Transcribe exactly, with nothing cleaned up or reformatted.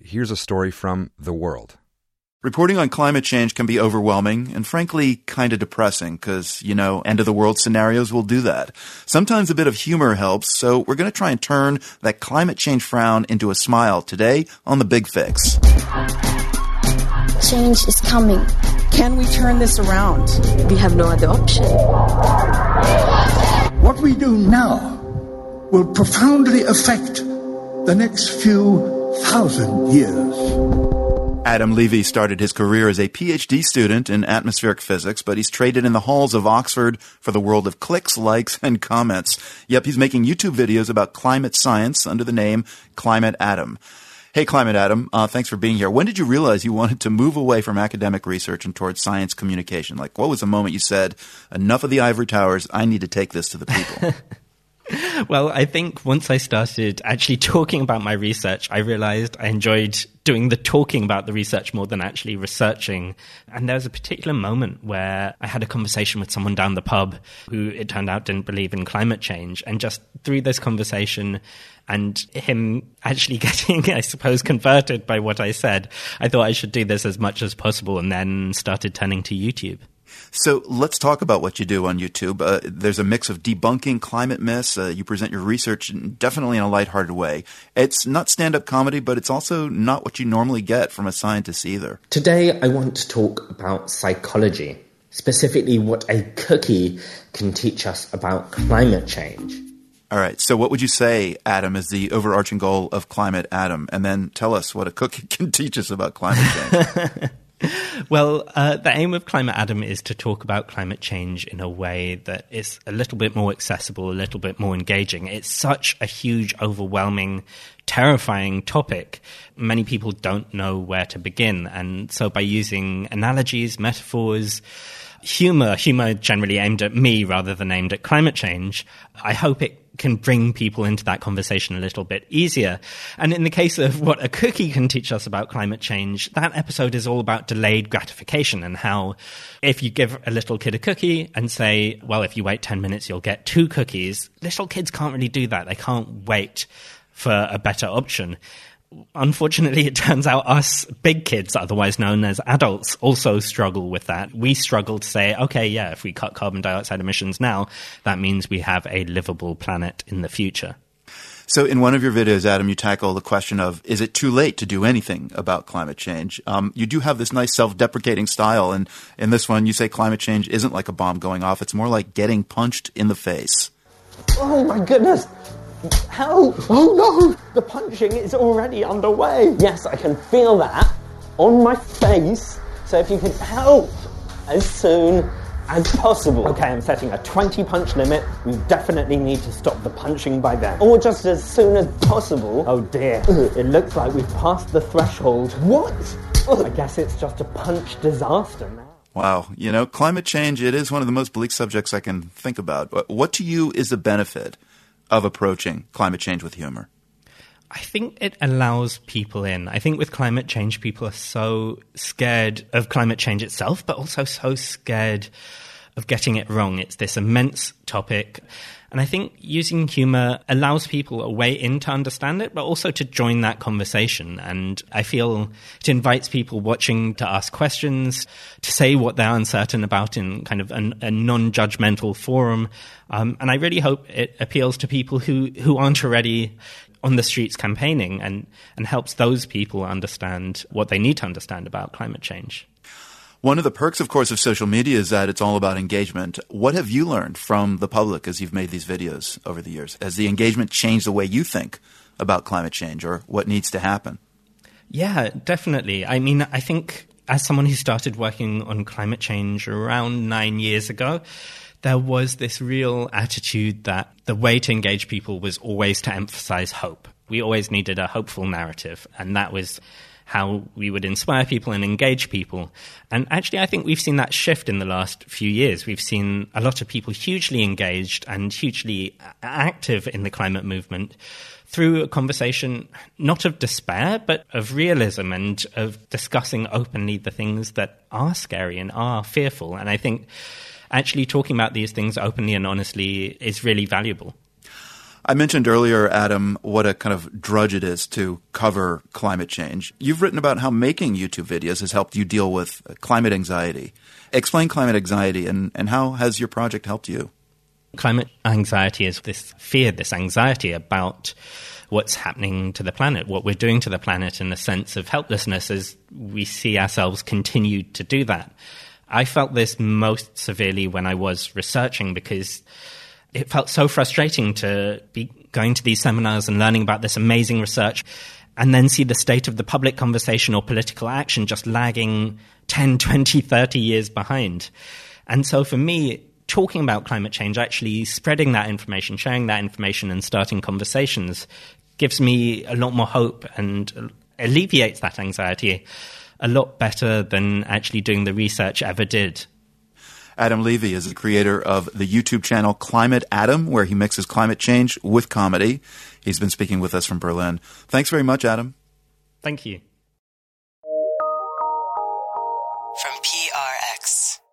here's a story from The World. Reporting on climate change can be overwhelming and frankly kind of depressing because, you know, end-of-the-world scenarios will do that. Sometimes a bit of humor helps, so we're going to try and turn that climate change frown into a smile today on The Big Fix. Change is coming. Can we turn this around? We have no other option. What we do now will profoundly affect the next few thousand years. Adam Levy started his career as a P H D student in atmospheric physics, but he's traded in the halls of Oxford for the world of clicks, likes, and comments. Yep, he's making YouTube videos about climate science under the name Climate Adam. Hey, Climate Adam, uh, thanks for being here. When did you realize you wanted to move away from academic research and towards science communication? Like, what was the moment you said, enough of the ivory towers, I need to take this to the people? Well, I think once I started actually talking about my research, I realized I enjoyed doing the talking about the research more than actually researching. And there was a particular moment where I had a conversation with someone down the pub who, it turned out, didn't believe in climate change. And just through this conversation and him actually getting, I suppose, converted by what I said, I thought I should do this as much as possible, and then started turning to YouTube. So let's talk about what you do on YouTube. Uh, there's a mix of debunking climate myths. Uh, you present your research definitely in a lighthearted way. It's not stand-up comedy, but it's also not what you normally get from a scientist either. Today, I want to talk about psychology, specifically what a cookie can teach us about climate change. All right. So what would you say, Adam, is the overarching goal of Climate Adam? And then tell us what a cookie can teach us about climate change. Well, uh, the aim of Climate Adam is to talk about climate change in a way that is a little bit more accessible, a little bit more engaging. It's such a huge, overwhelming, terrifying topic. Many people don't know where to begin. And so by using analogies, metaphors, humor, humor generally aimed at me rather than aimed at climate change, I hope it can bring people into that conversation a little bit easier. And in the case of what a cookie can teach us about climate change, that episode is all about delayed gratification and how if you give a little kid a cookie and say, well, if you wait ten minutes, you'll get two cookies, little kids can't really do that. They can't wait for a better option. Unfortunately, it turns out us big kids, otherwise known as adults, also struggle with that. We struggle to say, okay, yeah, if we cut carbon dioxide emissions now, that means we have a livable planet in the future. So in one of your videos, Adam, you tackle the question of, is it too late to do anything about climate change? Um, you do have this nice self-deprecating style, and in this one, you say climate change isn't like a bomb going off. It's more like getting punched in the face. Oh, my goodness. Help! Oh no! The punching is already underway. Yes, I can feel that on my face. So if you could help as soon as possible. Okay, I'm setting a twenty punch limit. We definitely need to stop the punching by then. Or just as soon as possible. Oh dear. It looks like we've passed the threshold. What? I guess it's just a punch disaster now. Wow. You know, climate change, it is one of the most bleak subjects I can think about. What to you is the benefit of approaching climate change with humor? I think it allows people in. I think with climate change, people are so scared of climate change itself, but also so scared of getting it wrong. It's this immense topic. And I think using humor allows people a way in to understand it, but also to join that conversation. And I feel it invites people watching to ask questions, to say what they're uncertain about in kind of an, a non-judgmental forum. Um, and I really hope it appeals to people who, who aren't already on the streets campaigning and, and helps those people understand what they need to understand about climate change. One of the perks, of course, of social media is that it's all about engagement. What have you learned from the public as you've made these videos over the years? Has the engagement changed the way you think about climate change or what needs to happen? Yeah, definitely. I mean, I think as someone who started working on climate change around nine years ago, there was this real attitude that the way to engage people was always to emphasize hope. We always needed a hopeful narrative, and that was how we would inspire people and engage people. And actually, I think we've seen that shift in the last few years. We've seen a lot of people hugely engaged and hugely active in the climate movement through a conversation not of despair, but of realism and of discussing openly the things that are scary and are fearful. And I think actually talking about these things openly and honestly is really valuable. I mentioned earlier, Adam, what a kind of drudge it is to cover climate change. You've written about how making YouTube videos has helped you deal with climate anxiety. Explain climate anxiety, and, and how has your project helped you? Climate anxiety is this fear, this anxiety about what's happening to the planet, what we're doing to the planet, in a sense of helplessness as we see ourselves continue to do that. I felt this most severely when I was researching, because it felt so frustrating to be going to these seminars and learning about this amazing research and then see the state of the public conversation or political action just lagging ten, twenty, thirty years behind. And so for me, talking about climate change, actually spreading that information, sharing that information and starting conversations gives me a lot more hope and alleviates that anxiety a lot better than actually doing the research ever did. Adam Levy is the creator of the YouTube channel Climate Adam, where he mixes climate change with comedy. He's been speaking with us from Berlin. Thanks very much, Adam. Thank you. From P R X.